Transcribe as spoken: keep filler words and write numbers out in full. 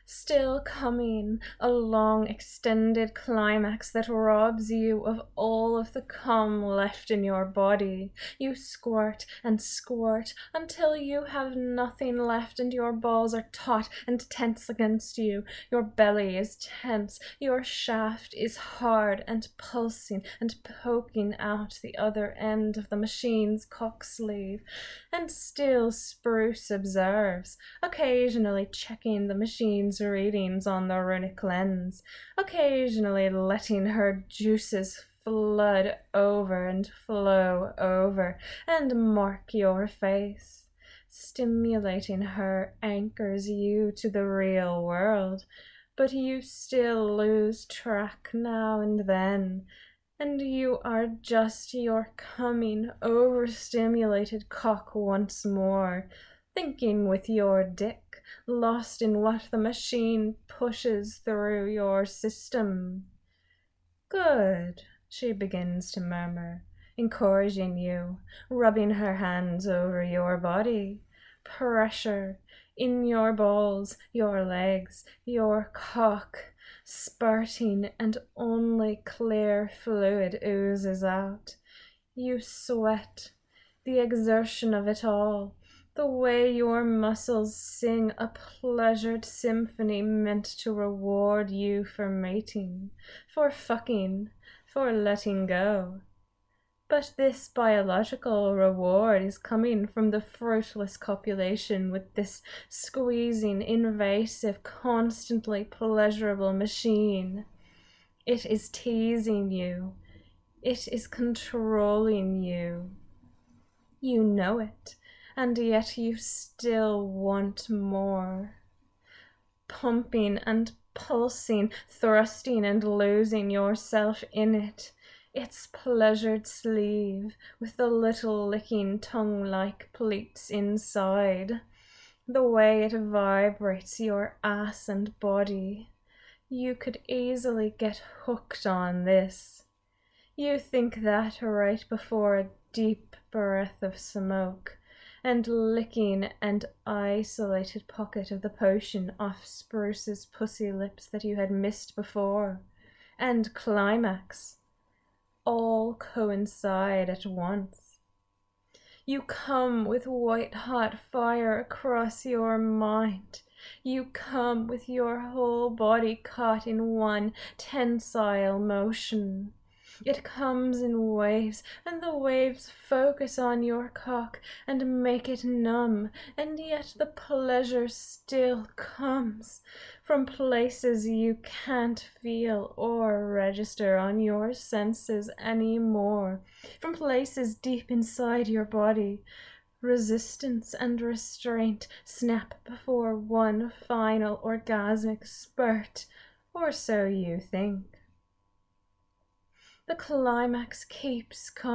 Still coming, a long extended climax that robs you of all of the cum left in your body. You squirt and squirt until you have nothing left and your balls are taut and tense against you. Your belly is tense, your shaft is hard and pulsing and poking out the other end of the machine's cock sleeve. And still Spruce observes, occasionally checking the machine's readings on the runic lens, occasionally letting her juices flood over and flow over and mark your face. Stimulating her anchors you to the real world, but you still lose track now and then, and you are just your coming, overstimulated cock once more, thinking with your dick, lost in what the machine pushes through your system. Good, she begins to murmur, encouraging you, rubbing her hands over your body. Pressure in your balls, your legs, your cock, spurting, and only clear fluid oozes out. You sweat, the exertion of it all, the way your muscles sing a pleasured symphony meant to reward you for mating, for fucking, for letting go. But this biological reward is coming from the fruitless copulation with this squeezing, invasive, constantly pleasurable machine. It is teasing you. It is controlling you. You know it, and yet you still want more. Pumping and pulsing, thrusting and losing yourself in it. Its pleasured sleeve, with the little licking tongue-like pleats inside. The way it vibrates your ass and body. You could easily get hooked on this. You think that right before a deep breath of smoke, and licking an isolated pocket of the potion off Spruce's pussy lips that you had missed before. And climax. All coincide at once. You come with white-hot fire across your mind. You come with your whole body caught in one tensile motion. It comes in waves, and the waves focus on your cock and make it numb, and yet the pleasure still comes from places you can't feel or register on your senses anymore, from places deep inside your body. Resistance and restraint snap before one final orgasmic spurt, or so you think. The climax keeps coming.